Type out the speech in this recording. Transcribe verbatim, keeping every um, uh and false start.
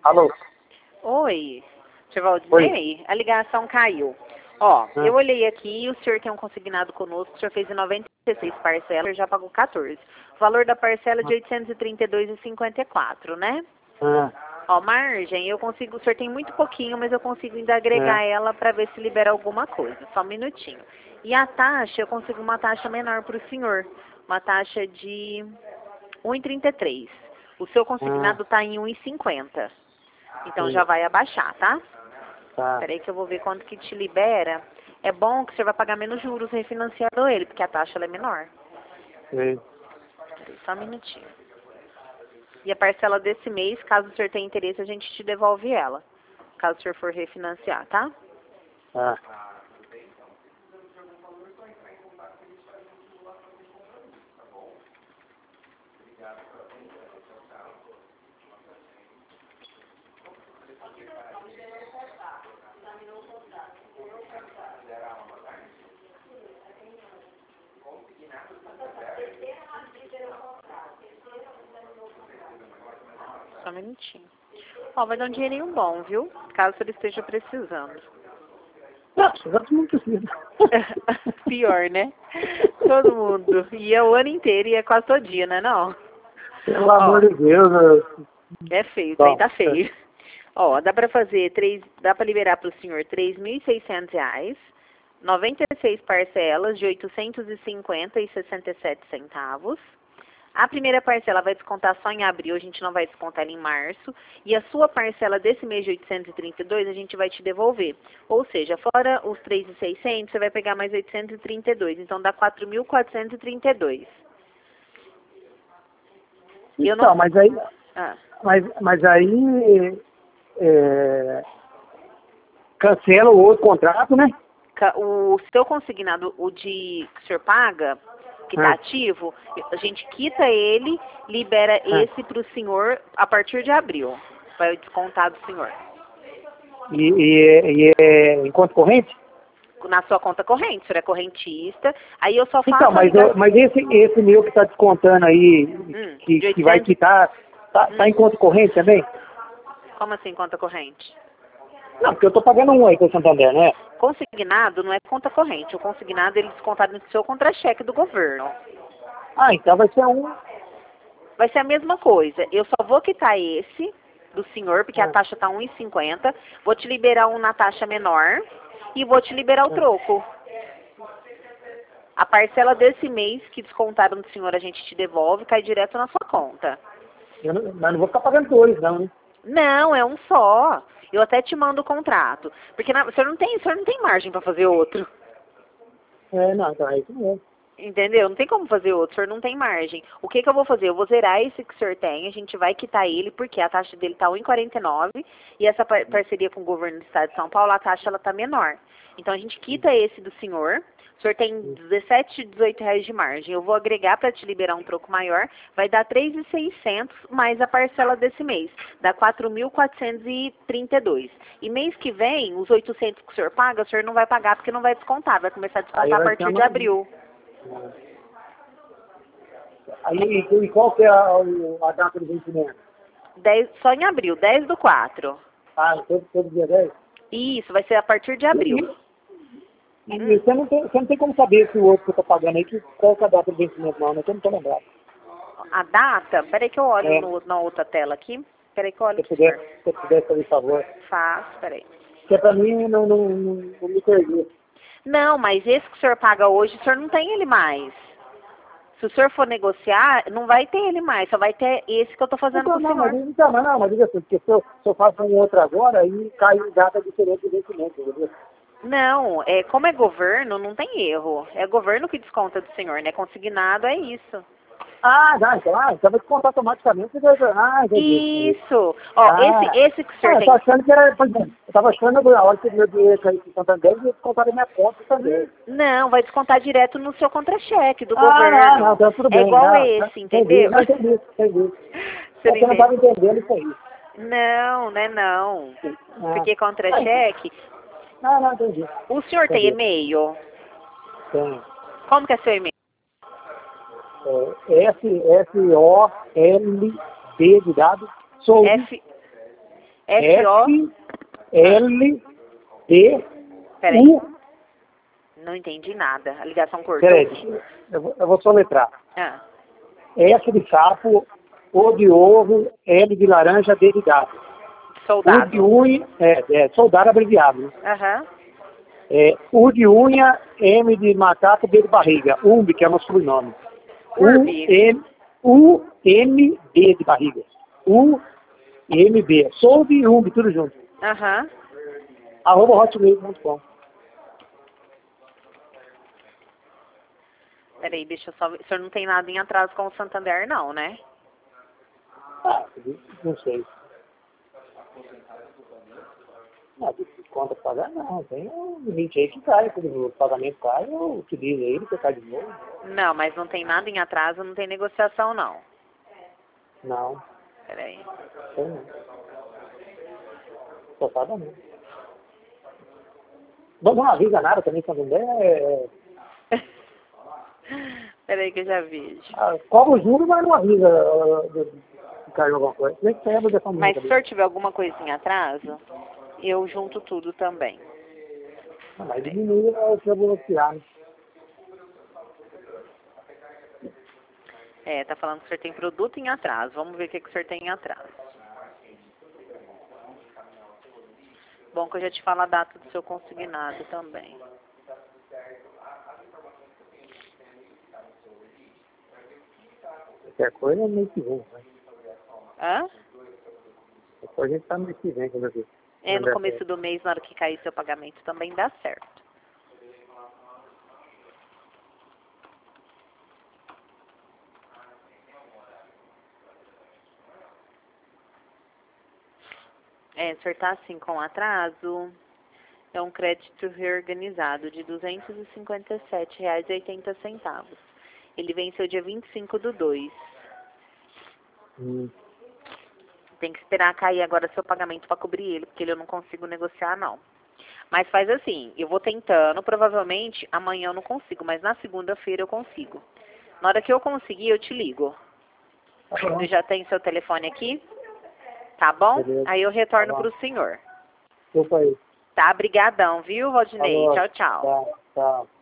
Alô? Oi, senhor Oi. Valdinei, a ligação caiu. Ó, Ah. eu olhei aqui e o senhor tem um consignado conosco, o senhor fez em noventa e seis parcelas, o senhor já pagou quatorze. O valor da parcela é de oitocentos e trinta e dois reais e cinquenta e quatro, né? Ah. Ó, margem, eu consigo, o senhor tem muito pouquinho, mas eu consigo ainda agregar É. ela para ver se libera alguma coisa. Só um minutinho. E a taxa, eu consigo uma taxa menor para o senhor. Uma taxa de um e trinta e três. O seu consignado está em um e cinquenta. Então Sim. já vai abaixar, tá? Tá. Peraí que eu vou ver quanto que te libera. É bom que você vai pagar menos juros refinanciando ele, porque a taxa ela é menor. Sim. Peraí, só um minutinho. E a parcela desse mês, caso o senhor tenha interesse, a gente te devolve ela. Caso o senhor for refinanciar, tá? Tá. Só um minutinho. Ó, vai dar um dinheirinho bom, viu? Caso ele esteja precisando. Nossa, agora todo mundo precisa. Pior, né? Todo mundo. E é o ano inteiro e é quase todo dia, né não? Pelo amor de Deus. Eu... É feio, isso Bom, aí tá feio. Ó, dá pra fazer, três, dá pra liberar pro senhor três mil e seiscentos reais, noventa e seis parcelas de oitocentos e cinquenta e sessenta e sete centavos. A primeira parcela vai descontar só em abril, a gente não vai descontar ela em março. E a sua parcela desse mês de oitocentos e trinta e dois a gente vai te devolver. Ou seja, fora os três mil e seiscentos, você vai pegar mais oitocentos e trinta e dois. Então dá quatro mil quatrocentos e trinta e dois. Eu Então, não... mas aí... Ah. Mas, mas aí... É... Cancela o outro contrato, né? O seu consignado, o de que o senhor paga, que está Ah. ativo, a gente quita ele, libera Ah. esse para o senhor a partir de abril. Vai descontar do senhor. E, e, e é em conta corrente? Na sua conta corrente, o senhor é correntista, aí eu só faço Então, a mas, ligação. eu, mas esse, esse meu que está descontando aí, Hum, que, de que vai oitocentos. quitar, tá, tá em conta corrente também? Como assim conta corrente? Não, porque eu tô pagando um aí com o Santander, né? Consignado não é conta corrente. O consignado ele é descontado no seu contra-cheque do governo. Ah, então vai ser um... Vai ser a mesma coisa. Eu só vou quitar esse do senhor, porque a Ah. taxa está um e cinquenta. Vou te liberar um na taxa menor e vou te liberar o Ah. troco. A parcela desse mês que descontaram do senhor a gente te devolve, cai direto na sua conta. Eu não, mas não vou ficar pagando dois, não, né? Não, é um só. Eu até te mando o contrato. Porque na, o, senhor não tem, o senhor não tem margem para fazer outro. É, não, então é isso mesmo. Entendeu? Não tem como fazer outro, o senhor não tem margem. O que que eu vou fazer? Eu vou zerar esse que o senhor tem, a gente vai quitar ele, porque a taxa dele está um e quarenta e nove, e essa par parceria com o governo do estado de São Paulo, a taxa ela está menor. Então a gente quita esse do senhor, o senhor tem dezessete, dezoito reais de margem. Eu vou agregar para te liberar um troco maior, vai dar três mil e seiscentos mais a parcela desse mês, dá quatro mil quatrocentos e trinta e dois. E mês que vem, os oitocentos que o senhor paga, o senhor não vai pagar porque não vai descontar, vai começar a Aí descontar a vai partir ser de uma... abril. Aí, e, e qual que é a, o- a data do vencimento? dez, só em abril, dez do quatro. Ah, todo, todo dia dez? Isso, vai ser a partir de E, abril. e, e Hum, você, não tem, você não tem como saber se o outro que eu tô pagando aí, que, qual que é a data do vencimento, não, né? Eu não tô lembrado. a data, peraí que eu olho É, no, na outra tela aqui. Peraí que eu olho se pro puder, senhor. se puder fazer favor. Faz, peraí. Porque pra mim não, não, não, não me perder. Não, mas esse que o senhor paga hoje, o senhor não tem ele mais. Se o senhor for negociar, não vai ter ele mais, só vai ter esse que eu tô fazendo com Então, o não, mas, senhor. então, mas não, mas diga assim, porque se eu, se eu faço um outro agora, aí cai em data diferente do vencimento, entendeu? Não, é, como é governo, não tem erro. É governo que desconta do senhor, né? Consignado é isso. Ah, já, então, ah, então vai descontar automaticamente. Você vai- Ah, entendi, entendi. Isso. Ó, Ah, esse, esse que o ah, senhor eu tô tem. achando que era, por exemplo, eu tava achando que a hora que o meu dinheiro cair pro Santander, ia descontar da minha conta também. Não, vai descontar direto no seu contra-cheque do Ah, não, não, governo. então tudo É bem, igual não, tá, esse, entendi, entendeu? não, entendi, entendi. Você É não que eu não tava entende? entendendo isso aí. Não, né não. Ah, Porque contra-cheque... não, não, entendi, O senhor tem entendi. e-mail? Tem. Como que é seu e-mail? É, S, S, O, L, D de dado, Souza, F... S O... S L D Peraí, U... não entendi nada. A ligação cortou. Peraí, eu vou, eu vou soletrar. Ah, S de sapo, O de ovo, L de laranja, D de dado. U de soldado. unha, é, é, soldado abreviado. Né? Aham. É, U de unha, M de macaco, B de barriga. Umbi, que é o nosso sobrenome. U, Urbi. M, U, M, B de barriga. U, M, B. Soube e Umbi, tudo junto. Aham. Arroba hotmail ponto com. Peraí, deixa eu só ver. O senhor não tem nada em atraso com o Santander, não, né? Ah, não sei. Não, de conta pra pagar, não. Tem um limite aí que cai. Quando o pagamento cai, eu utilizo ele pra cai de novo. Não, mas não tem nada em atraso, não tem negociação, não. Não, Peraí. tem não. Só paga não. Não, não avisa nada também, Santander. É... Peraí que eu já vejo. Ah, cobra o juro, mas não avisa uh, de, de cair alguma coisa. Nem que tenha obrigação Mas se o ali. senhor tiver alguma coisa em atraso, eu junto tudo também. Não, mas diminui o que eu vou tirar. Né? É, tá falando que o senhor tem produto em atraso. Vamos ver o que, que o senhor tem em atraso. Bom que eu já te falo a data do seu consignado também. Qualquer coisa é mês que vem. Né? Hã? Qualquer coisa a gente tá no mês que vem. Quando eu É, no começo do mês, na hora que cair seu pagamento, também dá certo. É, o senhor tá assim com atraso. É um crédito reorganizado de duzentos e cinquenta e sete reais e oitenta centavos. Ele venceu dia vinte e cinco do dois. Hum. Tem que esperar cair agora seu pagamento para cobrir ele, porque ele eu não consigo negociar, não. Mas faz assim, eu vou tentando, provavelmente amanhã eu não consigo, mas na segunda-feira eu consigo. Na hora que eu conseguir, eu te ligo. Tá bom. Eu já tenho seu telefone aqui, tá bom? Beleza. Aí eu retorno Tá bom. pro senhor. Desculpa aí. Tá, brigadão, viu, Rodinei? Falou. Tchau, tchau. Tchau, tchau.